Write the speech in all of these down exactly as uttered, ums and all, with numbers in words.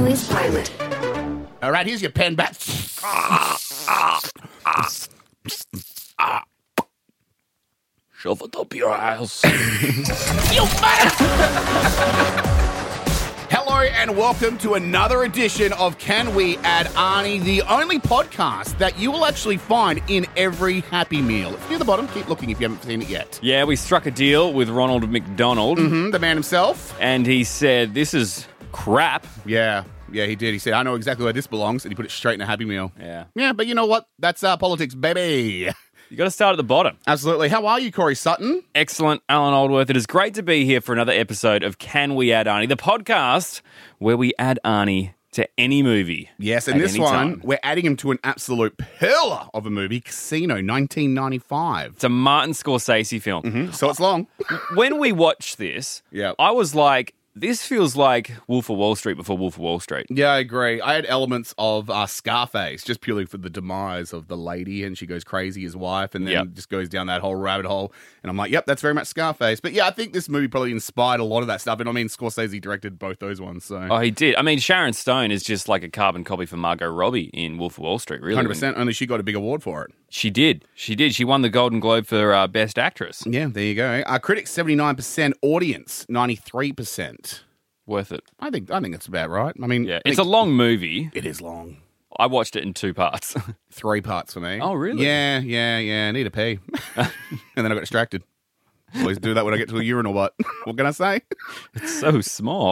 Family's Pilot. All right, here's your pen back. Shove it up your ass. You mother! Hello and welcome to another edition of Can We Add Arnie, the only podcast that you will actually find in every Happy Meal. If you're at the bottom, keep looking if you haven't seen it yet. Yeah, we struck a deal with Ronald McDonald, Mm-hmm, the man himself. and he said, this is crap. Yeah, yeah, he did. He said, I know exactly where this belongs, and he put it straight in a Happy Meal. Yeah. Yeah, but you know what? That's uh, politics, baby. You got to start at the bottom. Absolutely. How are you, Corey Sutton? Excellent, Alan Aldworth. It is great to be here for another episode of Can We Add Arnie, the podcast where we add Arnie to any movie. Yes, and at this any one, time. we're adding him to an absolute pillar of a movie, Casino, nineteen ninety-five. It's a Martin Scorsese film. Mm-hmm. So it's long. When we watched this, Yep. I was like, this feels like Wolf of Wall Street before Wolf of Wall Street. Yeah, I agree. I had elements of uh, Scarface, just purely for the demise of the lady, and she goes crazy, his wife, and then Yep. just goes down that whole rabbit hole. And I'm like, yep, that's very much Scarface. But yeah, I think this movie probably inspired a lot of that stuff. And I mean, Scorsese directed both those ones, so Oh, he did. I mean, Sharon Stone is just like a carbon copy for Margot Robbie in Wolf of Wall Street, really. one hundred percent. Only she got a big award for it. She did. She did. She won the Golden Globe for uh, Best Actress. Yeah, there you go. Uh, critics seventy-nine percent, audience ninety-three percent. Worth it. I think I think that's about right. I mean, Yeah, I it's a think- long movie. It is long. I watched it in two parts. Three parts for me. Oh, really? Yeah, yeah, yeah. I need a pee. And then I got distracted. Always do that when I get to a urinal, but what can I say? It's so small.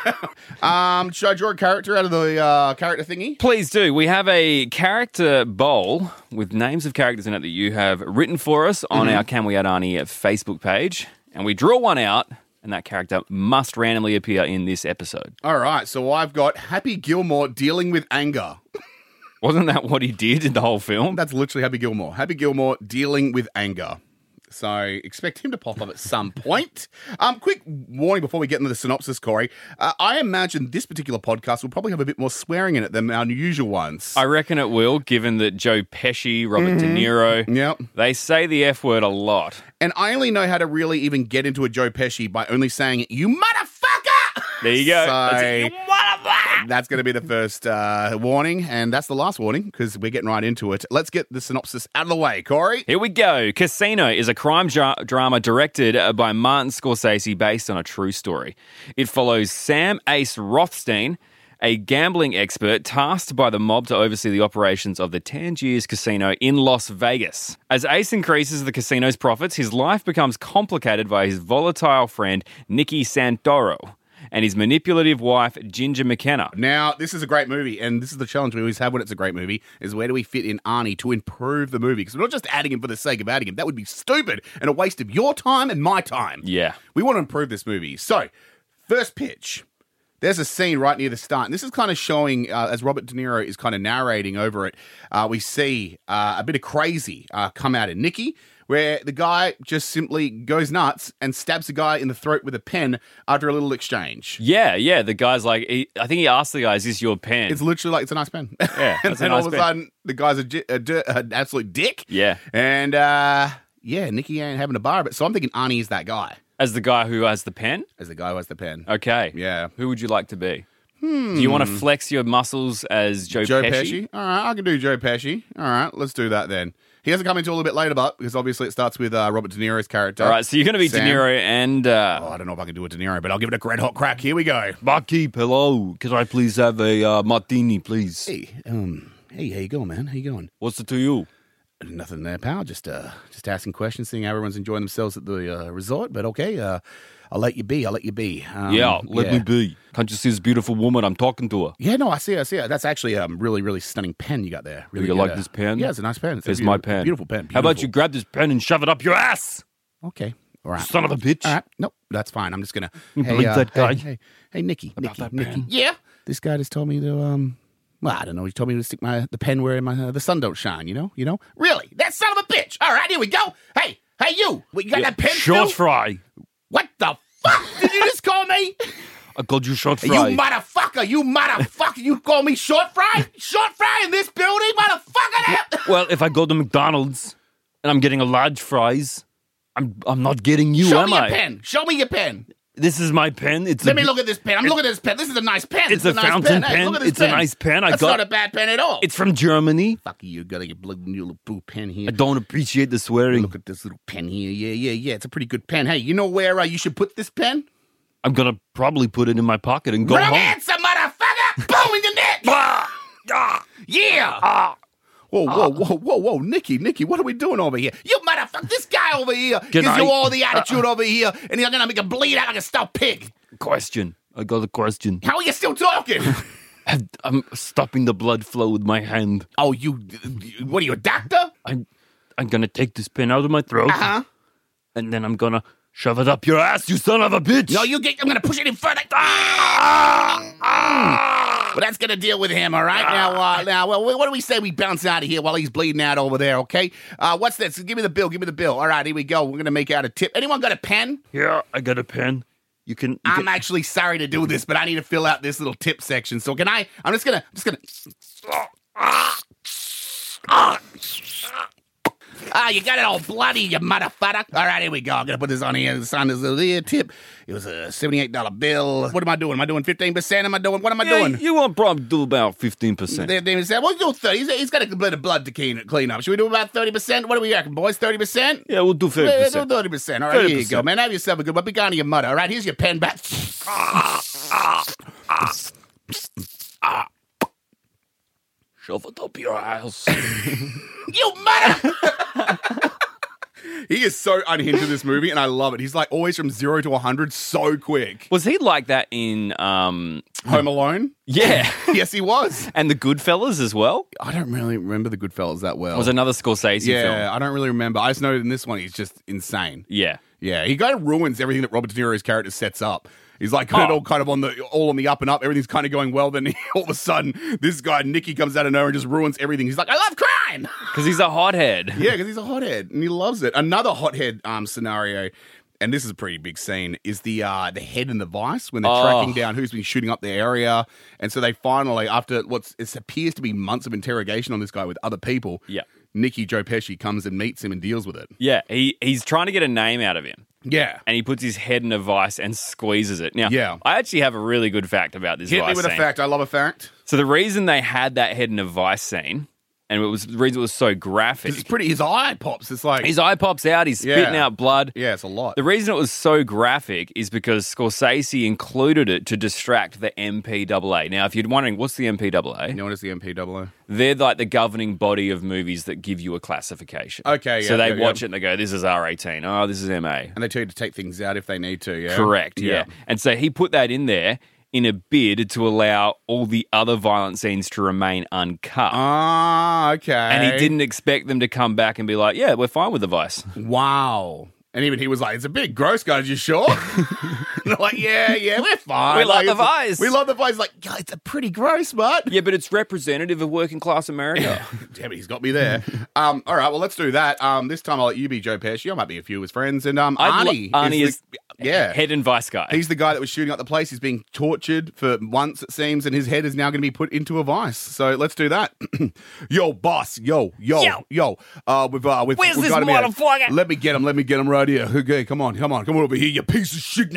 Um, should I draw a character out of the uh, character thingy? Please do. We have a character bowl with names of characters in it that you have written for us on Mm-hmm. our Can We Add Arnie Facebook page. And we draw one out, and that character must randomly appear in this episode. All right, so I've got Happy Gilmore dealing with anger. Wasn't that what he did in the whole film? That's literally Happy Gilmore. Happy Gilmore dealing with anger. So expect him to pop up at some point. Um, quick warning before we get into the synopsis, Corey. Uh, I imagine this particular podcast will probably have a bit more swearing in it than our usual ones. I reckon it will, given that Joe Pesci, Robert De Niro, Yep. they say the F word a lot. And I only know how to really even get into a Joe Pesci by only saying, you motherfucker! There you go. So, That's it. You motherfucker! That's going to be the first uh, warning, and that's the last warning, because we're getting right into it. Let's get the synopsis out of the way, Corey. Here we go. Casino is a crime dra- drama directed by Martin Scorsese based on a true story. It follows Sam Ace Rothstein, a gambling expert tasked by the mob to oversee the operations of the Tangiers Casino in Las Vegas. As Ace increases the casino's profits, his life becomes complicated by his volatile friend, Nicky Santoro, and his manipulative wife, Ginger McKenna. Now, this is a great movie, and this is the challenge we always have when it's a great movie, is where do we fit in Arnie to improve the movie? Because we're not just adding him for the sake of adding him. That would be stupid and a waste of your time and my time. Yeah. We want to improve this movie. So, first pitch. There's a scene right near the start, and this is kind of showing, uh, as Robert De Niro is kind of narrating over it, uh, we see uh, a bit of crazy uh, come out of Nicky, where the guy just simply goes nuts and stabs the guy in the throat with a pen after a little exchange. Yeah, yeah. The guy's like, he, I think he asked the guy, is this your pen? It's literally like, it's a nice pen. Yeah, and that's a then nice all of a pen. sudden, the guy's a, di- a, di- an absolute dick. Yeah. And, uh, yeah, Nicky ain't having a bar of it. So I'm thinking Arnie is that guy, As the guy who has the pen? as the guy who has the pen. Okay. Yeah. Who would you like to be? Hmm. Do you want to flex your muscles as Joe, Joe Pesci? Pesci? All right, I can do Joe Pesci. All right, let's do that then. He hasn't come into a little bit later, but because obviously it starts with uh, Robert De Niro's character. All right, so you're going to be Sam. De Niro and... Uh, Oh, I don't know if I can do a De Niro, but I'll give it a red hot crack. Here we go. Barkeep, hello. Could I please have a uh, martini, please? Hey, um, hey, how you going, man? How you going? What's it to you? Nothing there, pal. Just, uh, just asking questions, seeing how everyone's enjoying themselves at the uh, resort. But okay, uh, I'll let you be. I'll let you be. Um, yeah, let yeah. me be. Can't you see this beautiful woman? I'm talking to her. Yeah, no, I see it. I see it. That's actually a um, really, really stunning pen you got there. Really you good, like uh, this pen? Yeah, it's a nice pen. It's, a It's my beautiful- pen. Beautiful pen. How about beautiful. you grab this pen and shove it up your ass? Okay. All right. Son of a bitch. All right. Nope, that's fine. I'm just going to... You believe that guy? Hey, hey, hey, Nicky. About Nicky, that Nicky. pen? Yeah? This guy just told me to... um. Well, I don't know. He told me to stick my the pen where my uh, the sun don't shine, you know? You know? Really? That son of a bitch! All right, here we go. Hey, hey, you! What, you got that pen Short still? fry. What the fuck did you just call me? I called you short You fry. motherfucker! You motherfucker! You call me short fry? Short fry in this building, motherfucker! Well, if I go to McDonald's and I'm getting a large fries, I'm I'm not getting you, Show am me your I? pen. Show me your pen. This is my pen. It's Let a, me look at this pen. I'm looking at this pen. This is a nice pen. It's This a is nice fountain Hey, pen. look at this It's a pen. nice pen. I That's got- not a bad pen at all. It's from Germany. Fuck you. You got your blood new little boo pen here. I don't appreciate the swearing. Look at this little pen here. Yeah, yeah, yeah. It's a pretty good pen. Hey, you know where uh, you should put this pen? I'm gonna probably put it in my pocket and go Wrong home. answer, motherfucker! Boom in the neck! Ah, Yeah! ah. Whoa, whoa, whoa, whoa, whoa, Nicky, Nicky, what are we doing over here? You motherfucker, this guy over here gives I- you all the attitude over here, and you're gonna make him bleed out like a stout pig. Question. I got a question. How are you still talking? I'm stopping the blood flow with my hand. Oh, you, what are you, a doctor? I'm, I'm gonna take this pen out of my throat, Uh-huh. and then I'm gonna shove it up your ass, you son of a bitch. No, you get, I'm gonna push it in further. Ah! Ah! Well, that's gonna deal with him, all right? Now, uh, now, well, what do we say we bounce out of here while he's bleeding out over there, okay? Uh, what's this? Give me the bill, give me the bill. All right, here we go. We're gonna make out a tip. Anyone got a pen? Yeah, I got a pen. You can. You I'm can actually sorry to do this, but I need to fill out this little tip section. So can I? I'm just gonna, I'm just gonna. Ah, you got it all bloody, you motherfucker. All right, here we go. I'm gonna put this on here. Sign this little ear tip. It was a seventy-eight dollar bill. What am I doing? Am I doing fifteen percent? Am I doing? What am I yeah, doing? You want probably do about fifteen percent. They, they said, well, do thirty. He's, he's got a bit of blood to clean, clean up. Should we do about thirty percent? What do we reckon, boys? thirty percent? Yeah, we'll do fifty Yeah, percent. do thirty percent. All right, here you go, thirty percent. man. Have yourself a good one. Be gone to your mother. All right, here's your pen back. Shove it up your ass. You mother! He is so unhinged in this movie, and I love it. He's like always from zero to one hundred so quick. Was he like that in? um Home Alone? Yeah, Yes, he was. and the Goodfellas as well. I don't really remember the Goodfellas that well. Was another Scorsese yeah, film. I don't really remember. I just know in this one he's just insane. Yeah. Yeah, he kind of ruins everything that Robert De Niro's character sets up. He's like kind of Oh. all kind of on the all on the up and up. Everything's kind of going well. Then all of a sudden, this guy Nicky comes out of nowhere and just ruins everything. He's like, I love crime. Because he's a hothead. Yeah, because he's a hothead and he loves it. Another hothead um, scenario, and this is a pretty big scene, is the uh, the head in the vice when they're Oh. tracking down who's been shooting up the area, and so they finally, after what it appears to be months of interrogation on this guy with other people, Yeah. Nicky Joe Pesci comes and meets him and deals with it. Yeah, he, he's trying to get a name out of him. Yeah. And he puts his head in a vice and squeezes it. Now, Yeah. I actually have a really good fact about this Hit vice me with scene. a fact. I love a fact. So the reason they had that head in a vice scene, and it was the reason it was so graphic, It's pretty. His eye pops. It's like his eye pops out, he's spitting Yeah. out blood. yeah, it's a lot. The reason it was so graphic is because Scorsese included it to distract the M P A A. Now, if you're wondering, what's the M P A A? You know what is the M P A A? They're like the governing body of movies that give you a classification. Okay, So yeah, they yeah, watch yeah. it and they go, this is R eighteen. Oh, this is M A. And they tell you to take things out if they need to. Yeah, Correct, yeah. And so he put that in there in a bid to allow all the other violent scenes to remain uncut. Ah, okay. and he didn't expect them to come back and be like, yeah, we're fine with the vice. Wow. And even he was like, it's a bit gross, guys. You sure? They're like, yeah, yeah, we're fine. We love Like, the it's- vice. We love the vice. Like, yeah, it's a pretty gross, but Yeah, but it's representative of working class America. damn it, he's got me there. um, all right, well, let's do that. Um, this time I'll let you be Joe Pesci. I might be a few of his friends. And um, I'd lo- Arnie, Arnie is, the, yeah. head and vice guy. He's the guy that was shooting up the place. He's being tortured for months, it seems, and his head is now going to be put into a vice. So let's do that. Yo, boss. Yo, yo, yo. Yo. Uh, we've, uh, we've, Where's we've this got him here. motherfucker? Let me get him. Let me get him right here. Okay, come on, come on, come on over here, you piece of shit.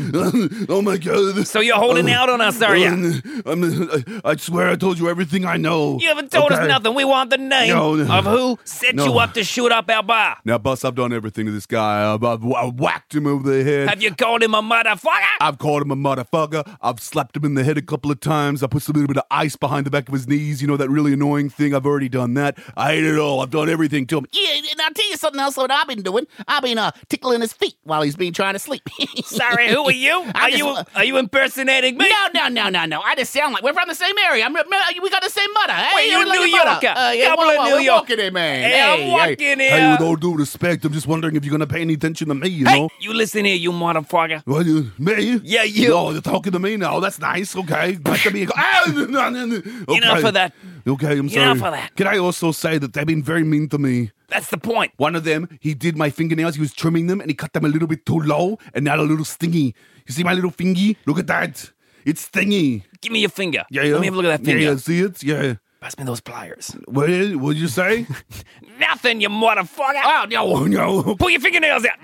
Oh my god. So you're holding out on us, are you? I'm, I swear I told you everything I know. You haven't told us Okay? nothing. We want the name No, no. of who set No. you up to shoot up our bar. Now, boss, I've done everything to this guy. I've, I've, I whacked him over the head. Have you called him a motherfucker? I've called him a motherfucker. I've slapped him in the head a couple of times. I put some little bit of ice behind the back of his knees. You know, that really annoying thing. I've already done that. I hate it all. I've done everything to him. Yeah, and I'll tell you something else what I've been doing. I've been uh, tickling his feet while he's been trying to sleep. Sorry, who are you? I Are just you wa- are you impersonating me? No, no, no, no, no. I just sound like we're from the same area. I'm, we got the same mother. Hey, Well, you're like New your mother. Yorker. Uh, yeah, Couple whoa, of whoa, New we're York- walking here, man. Hey, I'm walking hey. here. Hey, with all due respect, I'm just wondering if you're going to pay any attention to me, you Hey, know? you listen here, you motherfucker. What, you, me? Yeah, you. Oh, you're talking to me now. That's nice. Okay. Nice to be. Ah, no, no, no, no. Okay. Enough of that. Okay, I'm sorry. Enough of that. Can I also say that they've been very mean to me? That's the point. One of them, he did my fingernails. He was trimming them, and he cut them a little bit too low, and now a little stingy. You see my little fingy? Look at that. It's stingy. Give me your finger. Yeah, yeah. Let me have a look at that finger. Yeah, yeah. See it? Yeah. Pass me those pliers. What did what'd you say? Nothing, you motherfucker. Oh, no, no. Pull your fingernails out.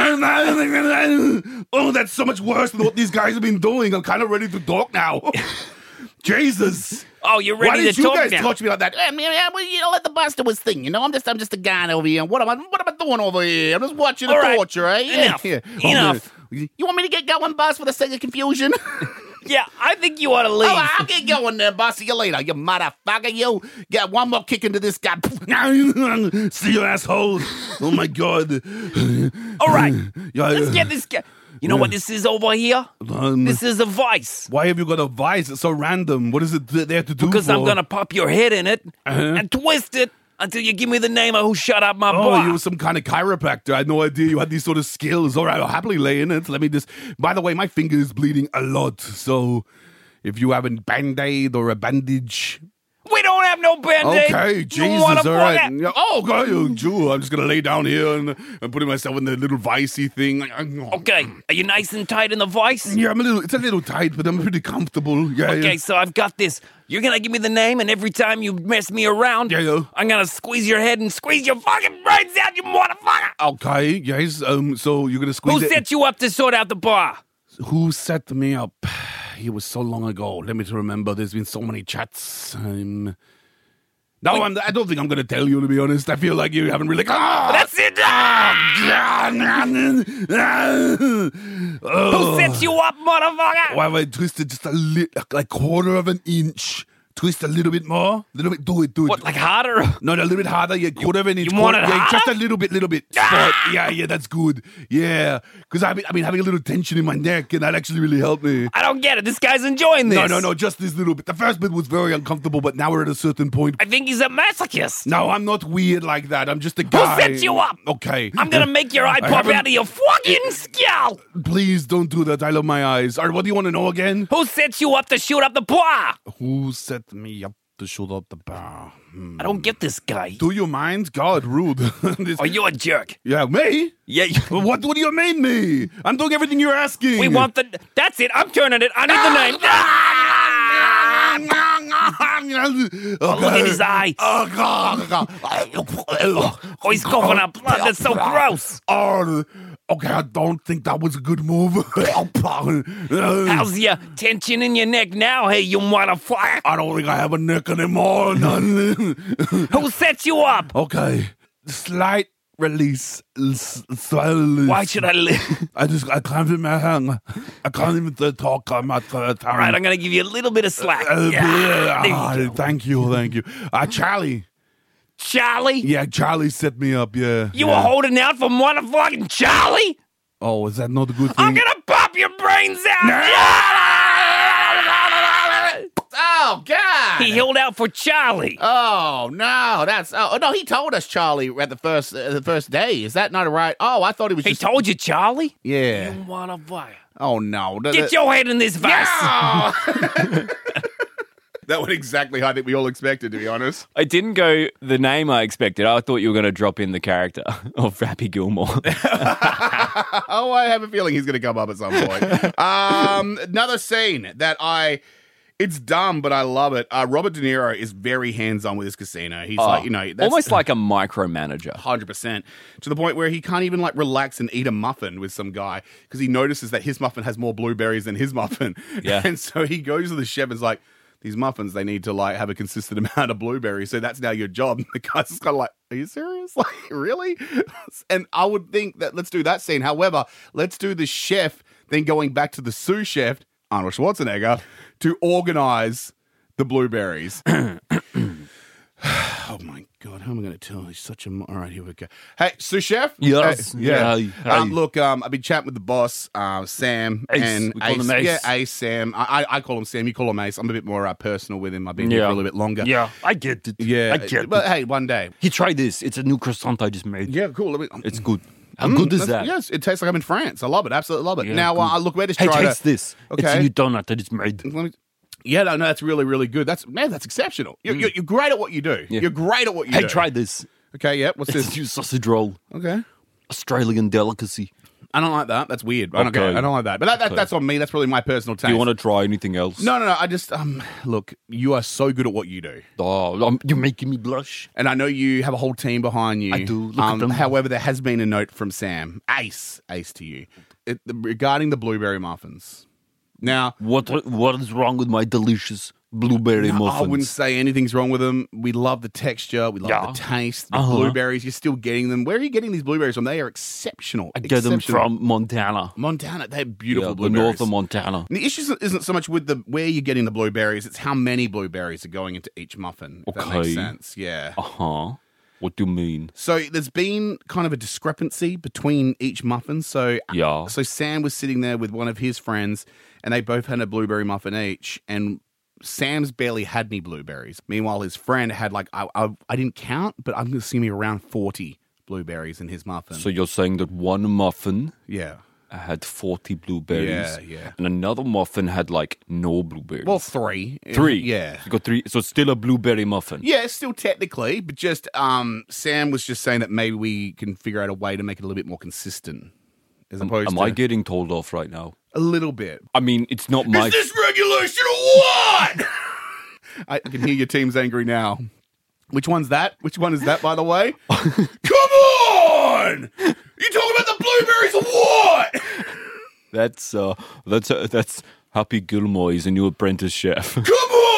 Oh, that's so much worse than what these guys have been doing. I'm kind of ready to talk now. Jesus. Oh, you're Why ready did to you talk guys now. touch me like that? I mean, yeah, well, you know, let the bus do his thing. You know, I'm just, I'm just a guy over here. What am I, what am I doing over here? I'm just watching the All right. torture, eh? Yeah, Enough. yeah. Enough. You want me to get going, boss, for the sake of confusion? Yeah, I think you ought to leave. Oh, I'll get going then, boss. See you later, you motherfucker. You get one more kick into this guy. See you, asshole. Oh, my God. All right, Yeah, let's get this guy. You know what this is over here? Um, This is a vice. Why have you got a vice? It's so random. What is it th- there to do Because for? I'm going to pop your head in it Uh-huh. and twist it until you give me the name of who shut up my Oh, boy. you were some kind of chiropractor. I had no idea you had these sort of skills. All right, I'll happily lay in it. Let me just... By the way, my finger is bleeding a lot, so if you have a Band-Aid or a bandage... We don't have no band-aid. Okay, You Jesus, wanna all right. fuck it? Yeah, oh, God, you Jew. I'm just going to lay down here and, and putting myself in the little vicey thing. Okay, are you nice and tight in the vice? Yeah, I'm a little... It's a little tight, but I'm pretty comfortable. Yeah, Okay, yeah. so I've got this. You're gonna give me the name, and every time you mess me around, Yeah, yeah. I'm gonna squeeze your head and squeeze your fucking brains out, you motherfucker! Okay, yes. Um, so you're going to squeeze Who it... set you up to sort out the bar? Who set me up? It was so long ago. Let me to remember. There's been so many chats. Um, no, I'm, I don't think I'm going to tell you, to be honest. I feel like you haven't really... Ah! That's it! Who set you up, motherfucker? Why have I twisted just a little, like quarter of an inch? Twist a little bit more. A little bit. Do it, do it. What, like harder? No, no, a little bit harder. Yeah, quarter of an inch. you want quarter, it yeah, harder? just a little bit, little bit. Spot. Yeah, yeah, that's good. Yeah, because I've been, I've been having a little tension in my neck, and that actually really helped me. I don't get it. This guy's enjoying this. No, no, no, just this little bit. The first bit was very uncomfortable, but now we're at a certain point. I think he's a masochist. No, I'm not weird like that. I'm just a guy. set you up? Okay. I'm gonna make your eye I pop haven't- out of your fucking skull. Please don't do that. I love my eyes. All right, what do you want to know again? Who set you up to shoot up the bar? Who set me up to shoot up the bar? Hmm. I don't get this guy. Do you mind? God, rude. This- Oh, you're a jerk. yeah, me? Yeah. you- Well, What, what do you mean, me? I'm doing everything you're asking. We want the. That's it. I'm turning it. I need the name. oh, Look at his eye. Oh, God. Oh, he's coughing up blood. That's so gross. Oh, okay, I don't think that was a good move. How's your tension in your neck now? Hey, you motherfucker. I don't think I have a neck anymore. Who set you up? Okay, slight release. S- slowly. Why should I live? I just I can't even my tongue. I can't even talk. I'm not uh, All right, I'm gonna give you a little bit of slack. Uh, Yeah, there you ah, go. thank you, thank you. Uh, Charlie. Charlie, Yeah, Charlie set me up. Yeah. you yeah. were holding out for motherfucking Charlie. Oh, is that not a good thing? I'm gonna pop your brains out. Oh, God. He held out for Charlie. Oh no, that's oh no. He told us Charlie at the first uh, the first day. Is that not right? Oh, I thought he was He just told you, Charlie. yeah. You motherfucker. Oh no, The- Get the- your head in this vase. That went exactly how I think we all expected, to be honest. I didn't go the name I expected. I thought you were going to drop in the character of Happy Gilmore. Oh, I have a feeling he's going to come up at some point. um, another scene that I. It's dumb, but I love it. Uh, Robert De Niro is very hands-on with his casino. He's like, you know, that's almost like a micromanager. one hundred percent to the point where he can't even like relax and eat a muffin with some guy because he notices that his muffin has more blueberries than his muffin. Yeah. And so he goes to the chef and is like, these muffins, they need to like have a consistent amount of blueberries. So that's now your job. And the guy's just kind of like, are you serious? Like, really? And I would think that let's do that scene. However, let's do the chef then going back to the sous chef, Arnold Schwarzenegger, to organize the blueberries. Oh my God, how am I going to tell? He's such a. All right, here we go. Hey, sous chef. Yes. Hey, yeah. Hey, Um, hey. look, um, I've been chatting with the boss, uh, Sam, Ace. and We call him Ace. Yeah, Ace Sam. I, I I call him Sam. You call him Ace. I'm a bit more uh, personal with him. I've been here Yeah. for a little bit longer. Yeah, I get it. yeah. I get But it. hey, one day. He tried this. It's a new croissant I just made. Yeah, cool. Let me, It's good. How Mm, good is that's- that? Yes, it tastes like I'm in France. I love it. Absolutely love it. Yeah, now, good. uh, look, we're just Hey, trying taste to. this. It's Okay. a new donut that is made. Let me- Yeah, no, no, that's really, really good. That's man, that's exceptional. You're, you're, you're great at what you do. Yeah. You're great at what you Hey, do. try this. Okay, yeah. What's It's a this? new sausage roll. Okay. Australian delicacy. I don't like that. That's weird. I don't, Okay. I don't like that. But that, that, Okay. that's on me. That's really my personal taste. Do you want to try anything else? No, no, no. I just um look. You are so good at what you do, Oh, um, you're making me blush. and I know you have a whole team behind you. I do. Look at um, them. However, there has been a note from Sam, Ace, Ace to you, it, regarding the blueberry muffins. Now, What What is wrong with my delicious blueberry no, muffins? I wouldn't say anything's wrong with them. We love the texture. We love Yeah. the taste. The Uh-huh. blueberries. You're still getting them. Where are you getting these blueberries from? They are exceptional. I get them Exceptional. from Montana. Montana. They're beautiful Yeah, the blueberries. north of Montana. And the issue isn't- isn't so much with the where you're getting the blueberries; it's how many blueberries are going into each muffin. If that makes Okay. sense. Yeah. Uh huh. What do you mean? So there's been kind of a discrepancy between each muffin. So Yeah. so Sam was sitting there with one of his friends, and they both had a blueberry muffin each, and Sam's barely had any blueberries. Meanwhile, his friend had like I I, I didn't count, but I'm assuming around forty blueberries in his muffin. So you're saying that one muffin yeah. had forty blueberries, Yeah, yeah. and another muffin had like no blueberries. Well, three. three. Yeah. You got three. So it's still a blueberry muffin. Yeah, still technically, but just um, Sam was just saying that maybe we can figure out a way to make it a little bit more consistent, as opposed Am to I getting told off right now? a little bit. I mean, it's not my. Is this regulation or what? I, I can hear your team's angry now. Which one's that? Which one is that, by the way? Come on! You talking about the blueberries or what? That's uh, that's uh, that's Happy Gilmore. He's a new apprentice chef. Come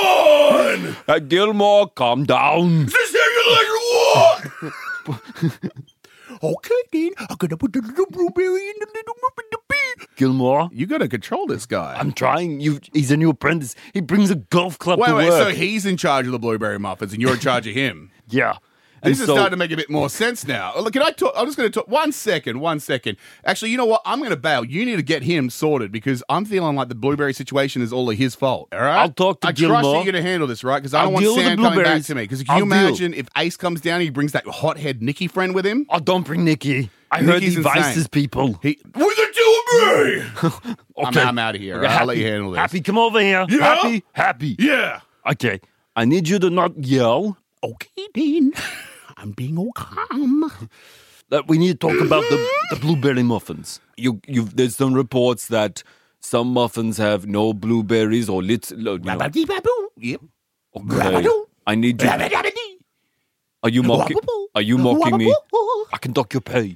on! uh, Gilmore, calm down. Is this regulation or what? Okay, then I'm gonna put the little blueberry in the little muffin to be. Gilmore, You gotta control this guy. I'm trying. You, he's a new apprentice. He brings a golf club Wait, to wait. work. So he's in charge of the blueberry muffins, and you're in charge of him. yeah. And This is so, starting to make a bit more sense now. Look, can I talk? I'm just going to talk. One second, one second. Actually, you know what? I'm going to bail. You need to get him sorted because I'm feeling like the blueberry situation is all of his fault. All right? I'll talk to I trust Gilmore. you're going to handle this, right? Because I don't I'll want deal with the Sam coming back blueberries. to me. Because can I'll you deal. imagine if Ace comes down and he brings that hothead Nikki friend with him? Oh, don't bring Nikki. I heard Nikki's he vices insane. people. He, what are you doing me? I'm, Okay. I'm out of here. Okay, I'll let Happy, you handle this. Happy, come over here. Yeah? Happy, happy. Yeah. Okay. I need you to not yell. Okay, then. I'm being all calm. That we need to talk about the, the blueberry muffins. You, you. There's some reports that some muffins have no blueberries or lit. You know, Yep. okay. I need you. Are you mocking? Are you mocking me? I can dock your pay.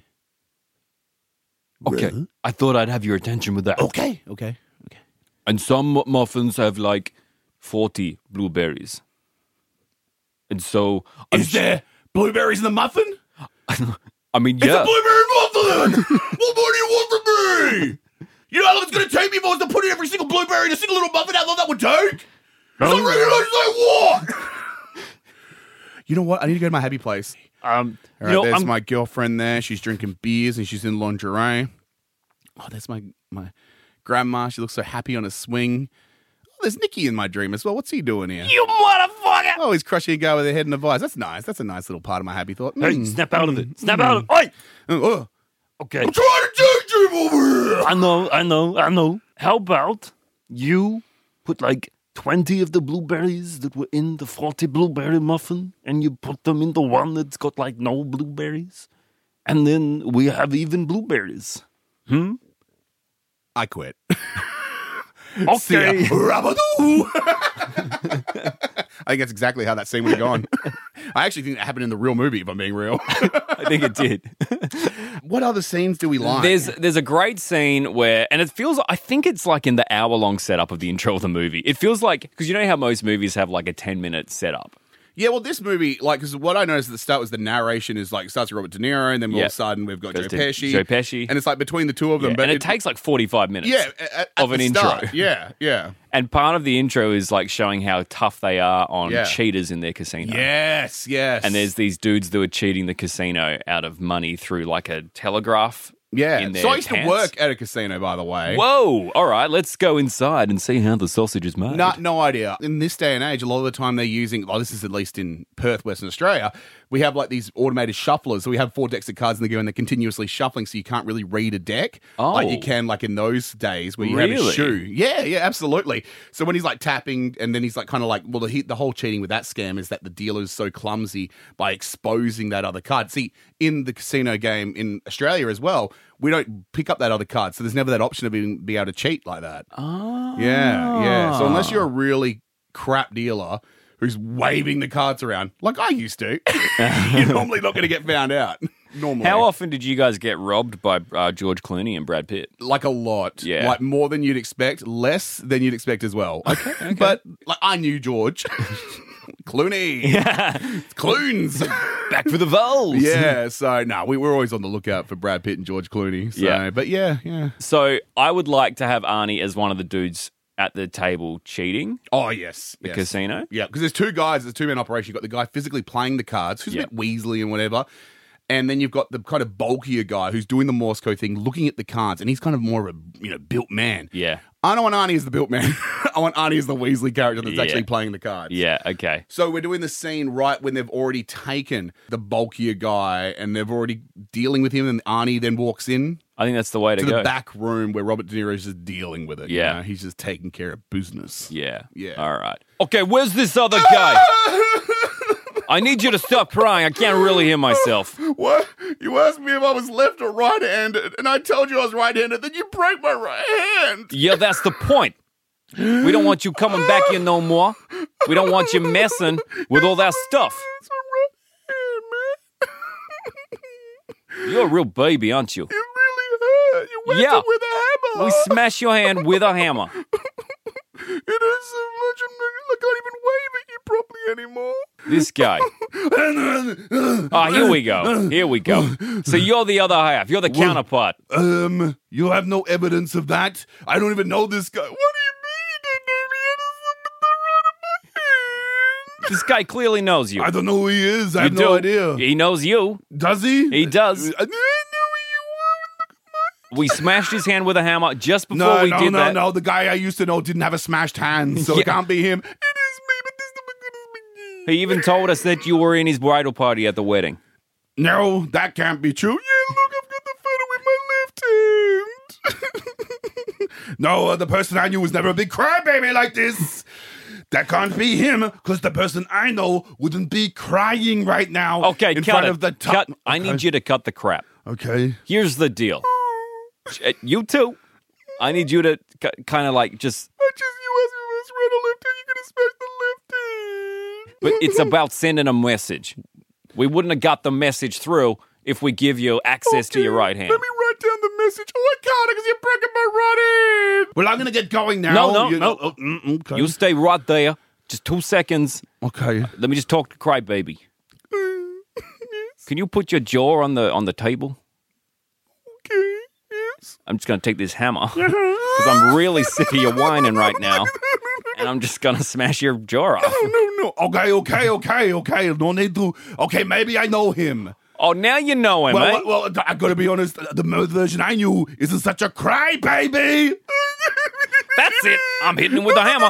Okay. I thought I'd have your attention with that. Okay, okay, okay. And some mu- muffins have like forty blueberries. And so I'm Is there blueberries in the muffin? I mean, It's yeah. a blueberry muffin! What more do you want from me? You know how long it's going to take me if I was to put in every single blueberry in a single little muffin? How long that would take? It's not regulation like what? You know what? I need to go to my happy place. Um, All right, you know, there's I'm, my girlfriend there. She's drinking beers and she's in lingerie. Oh, there's my, my grandma. She looks so happy on a swing. Oh, there's Nicky in my dream as well. What's he doing here? you motherfucker! Oh, he's crushing a guy with a head and a vise. That's nice. That's a nice little part of my happy thought. Hey, Mm. snap out of it. Snap out of it. Oi! Oh, Okay. I'm trying to daydream over here. I know, I know, I know. How about you put like twenty of the blueberries that were in the forty blueberry muffin and you put them in the one that's got like no blueberries? And then we have even blueberries. Hmm? I quit. Okay. Rabadoo! I think that's exactly how that scene would have gone. I actually think that happened in the real movie, if I'm being real. I think it did. What other scenes do we like? There's there's a great scene where, and it feels, I think it's like in the hour long setup of the intro of the movie. It feels like, because you know how most movies have like a ten minute setup. Yeah, well, this movie, like, because what I noticed at the start was the narration is like, starts with Robert De Niro, and then all Yeah. of a sudden we've got Joe Goes to Pesci. Joe Pesci. And it's like between the two of them. Yeah, but and it, takes like forty-five minutes. yeah, at, at of the an intro. start. Yeah, yeah. And part of the intro is like showing how tough they are on Yeah. cheaters in their casino. Yes, yes. And there's these dudes that were cheating the casino out of money through like a telegraph. yeah. in their So I used pants. to work at a casino, by the way. Whoa! All right, let's go inside and see how the sausage is made. No, no idea. In this day and age, a lot of the time they're using, well, this is at least in Perth, Western Australia, we have like these automated shufflers. So we have four decks of cards and they go and they're continuously shuffling so you can't really read a deck like you Oh. can like in those days where you have a Really? shoe. Yeah, yeah, absolutely. So when he's like tapping and then he's like kind of like, well, the, the whole cheating with that scam is that the dealer's so clumsy by exposing that other card. See, in the casino game in Australia as well, we don't pick up that other card, so there's never that option of being be able to cheat like that. Oh. Yeah, yeah. So unless you're a really crap dealer who's waving the cards around, like I used to, you're normally not going to get found out. Normally. How often did you guys get robbed by uh, George Clooney and Brad Pitt? Like a lot. Yeah. Like more than you'd expect, less than you'd expect as well. Okay. okay. But like I knew George. Clooney. Yeah. Cloons. Back for the Vols. Yeah. So, no, we were always on the lookout for Brad Pitt and George Clooney. So, Yeah. But yeah, yeah. So I would like to have Arnie as one of the dudes at the table cheating Oh, yes. the yes. casino. Yeah, because there's two guys, there's a two-man operation. You've got the guy physically playing the cards, who's Yeah. a bit Weasley and whatever. And then you've got the kind of bulkier guy who's doing the Morse code thing, looking at the cards, and he's kind of more of a, you know, built man. Yeah. I don't want Arnie as the built man. I want Arnie as the Weasley character that's Yeah. actually playing the cards. Yeah, okay. So we're doing the scene right when they've already taken the bulkier guy and they've already dealing with him, and Arnie then walks in I think that's the way to, to go. the back room where Robert De Niro is just dealing with it. you Yeah. know? He's just taking care of business. Yeah. Yeah. All right. Okay, where's this other guy? I need you to stop crying. I can't really hear myself. What? You asked me if I was left or right-handed, and I told you I was right-handed, then you broke my right hand. Yeah, that's the point. We don't want you coming back here no more. We don't want you messing with all that stuff. It's a right hand, man. You're a real baby, aren't you? It really hurt. You went Yeah. it with a hammer. We smash your hand with a hammer. It hurts so much, I'm not, I can't even wave at you properly anymore. This guy. Oh, here we go. Here we go. So you're the other half. You're the counterpart. Um, you have no evidence of that? I don't even know this guy. What? What do you mean? You didn't know me? I had something right in my hand. This guy clearly knows you. I don't know who he is. I You have no do. idea. He knows you. Does he? He does. I I didn't know who you were. Look at my... We smashed his hand with a hammer just before No, we no, did no, that. no. The guy I used to know didn't have a smashed hand, so Yeah. it can't be him. It is me, but this is the beginning. He even told us that you were in his bridal party at the wedding. No, that can't be true. Yeah, look, I've got the photo with my left hand. No, uh, the person I knew was never a big crybaby like this. That can't be him, because the person I know wouldn't be crying right now. Okay, in cut front it. of the top. Cut. I need you to cut the crap. Okay. Here's the deal. Uh, You too. I need you to k- kind of like just, I just, you asked me if I was right or left hand, you're going to smash the left hand. but it's about sending a message. We wouldn't have got the message through if we give you access to your right hand. Let me write down the message. Oh, I can't because you're breaking my right hand. Well, I'm going to get going now. No, no, You- no. oh, mm, okay. You stay right there. Just two seconds. Okay. Let me just talk to Crybaby. Can you put your jaw on the on the table? Okay, yes. I'm just going to take this hammer because I'm really sick of you whining right now, and I'm just going to smash your jaw off. No, no, no. Okay, okay, okay, okay. No need to. Okay, maybe I know him. Oh, now you know him, Well, eh? well, well, I gotta be honest. The mo- version I knew isn't such a crybaby. That's it. I'm hitting him with a hammer.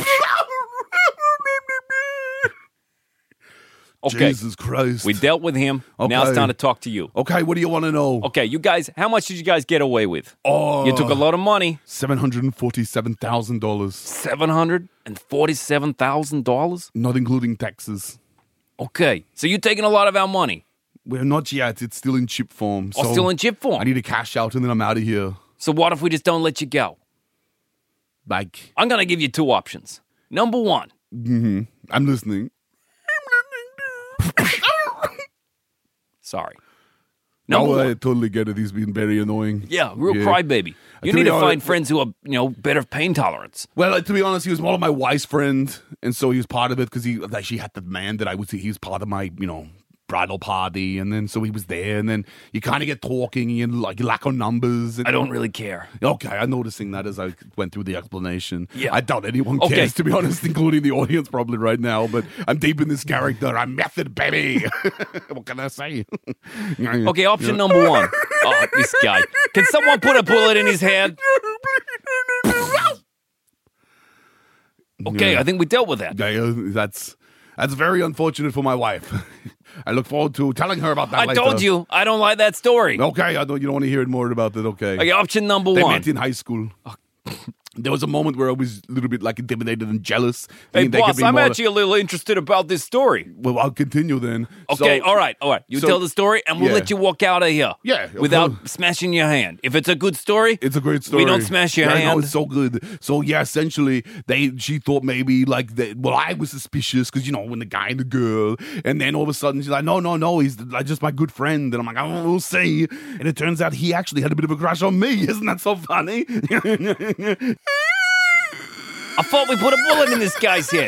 Okay, Jesus Christ. we dealt with him. Now it's Okay. time to talk to you. Okay, what do you want to know? Okay, you guys, how much did you guys get away with? Oh, You took a lot of money. seven hundred and forty-seven thousand dollars, seven hundred forty-seven thousand dollars? not including taxes. Okay, so you're taking a lot of our money. We're not yet. It's still in chip form. Or so still in chip form. I need to cash out and then I'm out of here. So what if we just don't let you go? Like, I'm going to give you two options. Number one, I'm listening. sorry. No, Number I one, totally get it. He's been very annoying. yeah, real Yeah. crybaby. You To need be to find honest- friends who are, you know, better pain tolerance. Well, uh, to be honest, he was more of my wife's friend, and so he was part of it because he actually had the man that I was. He was part of my, you know, bridal party, and then so he was there, and then you kind of get talking, and you like you lack on numbers. And, I don't really care. Okay, I'm noticing that as I went through the explanation. Yeah. I doubt anyone Okay. cares, to be honest, including the audience probably right now. But I'm deep in this character. I'm method, baby. What can I say? Okay, option number one. Oh, this guy. Can someone put a bullet in his head? Okay, Yeah. I think we dealt with that. Okay, uh, that's that's very unfortunate for my wife. I look forward to telling her about that I later. told you, I don't like that story. Okay, I don't. You don't want to hear more about that. Okay. Okay, option number They one. met in high school. there was a moment where I was a little bit like intimidated and jealous. Hey, thinking they could boss, be I'm more- actually a little interested about this story. Well, I'll continue then. Okay, So- all right, all right. You so- tell the story, and we'll yeah. let you walk out of here. Yeah, okay. Without smashing your hand. If it's a good story, It's a great story. We don't smash your yeah, hand. No, it's so good. So yeah, essentially, they she thought maybe like that. Well, I was suspicious because you know when the guy and the girl, and then all of a sudden she's like, no, no, no, he's like just my good friend, and I'm like, oh, we'll see. And it turns out he actually had a bit of a crush on me. Isn't that so funny? I thought we put a bullet in this guy's head.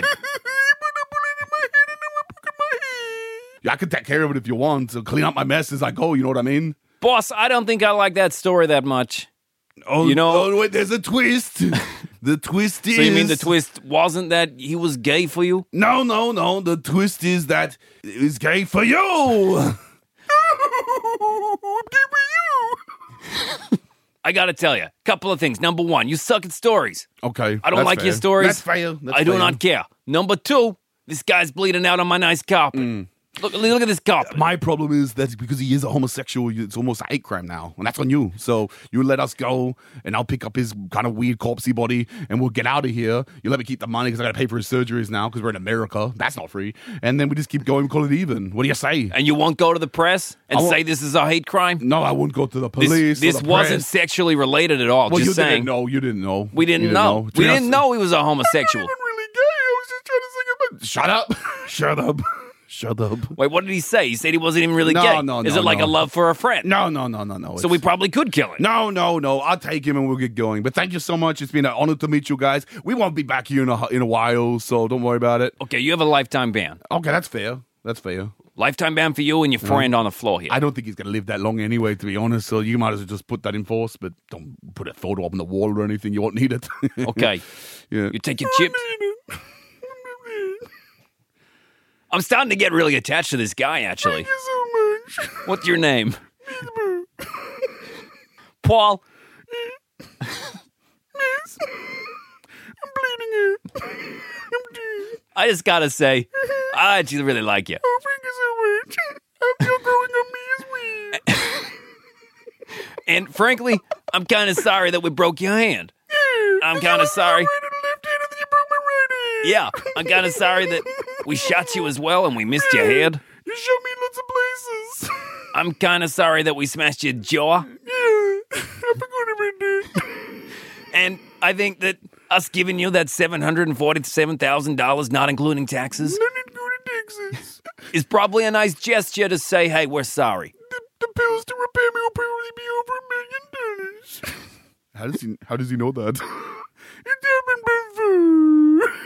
Yeah, I can take care of it if you want. So clean up my mess as I go. You know what I mean? Boss, I don't think I like that story that much. Oh, You know- oh, wait, there's a twist. The twist is. So you mean the twist wasn't that he was gay for you? No, no, no. The twist is that it was gay for you. I gotta tell you, couple of things. Number one, you suck at stories. Okay. I don't that's like fair. your stories. That's fair. That's I do fair. not care. Number two, this guy's bleeding out on my nice carpet. Look, look at this carpet. My problem is that because he is a homosexual, you- it's almost a hate crime now, and that's on you. So you let us go, and I'll pick up his kind of weird corpsey body, and we'll get out of here. You let me keep the money because I got to pay for his surgeries now because we're in America. That's not free. And then we just keep going, call it even. What do you say? And you won't go to the press and I won't- say this is a hate crime? No, I won't go to the This, police. or this the wasn't press. sexually related at all. Well, just you saying. didn't know. You didn't know. We didn't, You know. We Between didn't us- know he was a homosexual. I wasn't really gay. I was just trying to sing about. Shut up. Shut up. Shut up. Wait, what did he say? He said he wasn't even really No, gay. no, Is no, it like no. a love for a friend? No, no, no, no, no. So It's- we probably could kill him. No, no, no. I'll take him and we'll get going. But thank you so much. It's been an honor to meet you guys. We won't be back here in a, in a while, so don't worry about it. Okay, you have a lifetime ban. Okay, that's fair. That's fair. Lifetime ban for you and your friend on the floor here. I don't think he's going to live that long anyway, to be honest. So you might as well just put that in force, but don't put a photo up on the wall or anything. You won't need it. Okay. Yeah. You take your chips. I'm starting to get really attached to this guy, actually. Thank you so much. What's your name? Paul. Miss, I'm bleeding out. I'm dead. I just gotta say, I actually really like you. Oh, thank you so much. I hope you're growing on me as well. And frankly, I'm kind of sorry that we broke your hand. I'm kind of sorry. Yeah, I'm kind of sorry that we shot you as well and we missed your head. You showed me lots of places. I'm kind of sorry that we smashed your jaw. Yeah, I forgot about that. And I think that us giving you that seven hundred forty-seven thousand dollars, not including taxes, None in go to Texas. is probably a nice gesture to say, hey, we're sorry. The, the bills to repair me will probably be over a million dollars. How does he? How does he know that? It happened before.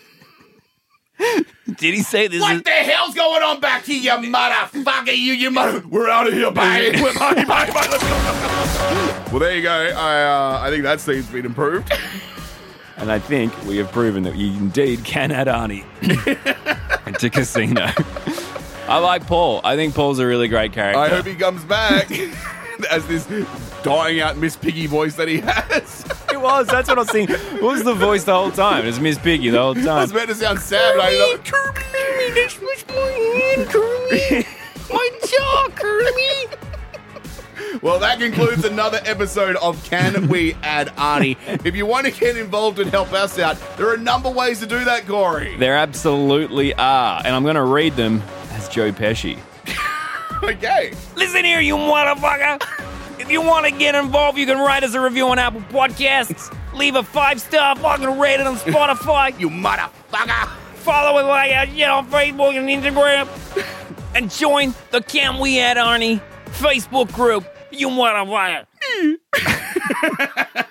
Did he say this is... What the hell's going on back here, you motherfucker? You, you mother... We're out of here, bye. Bye, bye, bye. Let's go. Well, there you go. I uh, I think that scene's been improved. And I think we have proven that you indeed can add Arnie into Casino. I like Paul. I think Paul's a really great character. I hope he comes back as this dying out Miss Piggy voice that he has. It was. That's what I was saying. What was the voice the whole time? It was Miss Piggy the whole I time. was meant to sound sad, but I love Curly, this was my hand, Curly. My jaw, Curly. Well, that concludes another episode of Can We Add Arnie? If you want to get involved and help us out, there are a number of ways to do that, Corey. There absolutely are. And I'm going to read them as Joe Pesci. Okay. Listen here, you motherfucker. If you want to get involved, you can write us a review on Apple Podcasts. Leave a five-star fucking rating on Spotify. You motherfucker. Follow us like our shit on Facebook and Instagram. And join the Can We Add Arnie Facebook group. You motherfucker.